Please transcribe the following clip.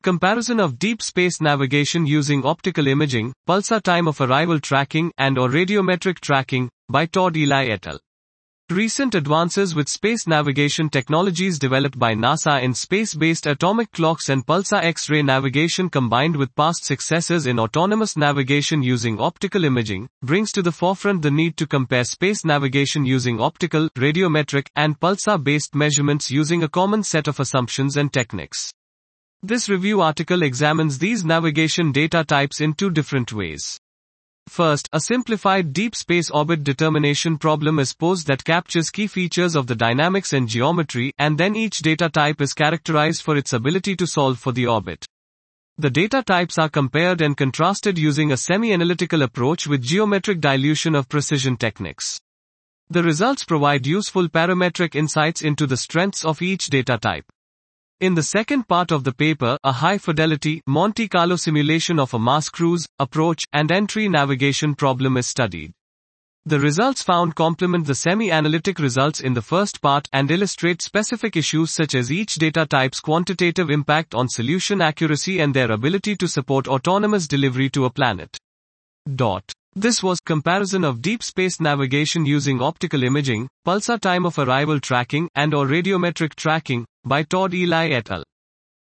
Comparison of deep space navigation using optical imaging, pulsar time of arrival tracking, and/or radiometric tracking, by Todd Ely et al. Recent advances with space navigation technologies developed by NASA in space-based atomic clocks and pulsar X-ray navigation combined with past successes in autonomous navigation using optical imaging, brings to the forefront the need to compare space navigation using optical, radiometric, and pulsar-based measurements using a common set of assumptions and techniques. This review article examines these navigation data types in two different ways. First, a simplified deep space orbit determination problem is posed that captures key features of the dynamics and geometry, and then each data type is characterized for its ability to solve for the orbit. The data types are compared and contrasted using a semi-analytical approach with geometric dilution of precision techniques. The results provide useful parametric insights into the strengths of each data type. In the second part of the paper, a high-fidelity, Monte Carlo simulation of a Mars cruise, approach, and entry navigation problem is studied. The results found complement the semi-analytic results in the first part and illustrate specific issues such as each data type's quantitative impact on solution accuracy and their ability to support autonomous delivery to a planet. This was Comparison of Deep Space Navigation Using Optical Imaging, Pulsar Time of Arrival Tracking, and/or Radiometric Tracking, by Todd Ely et al.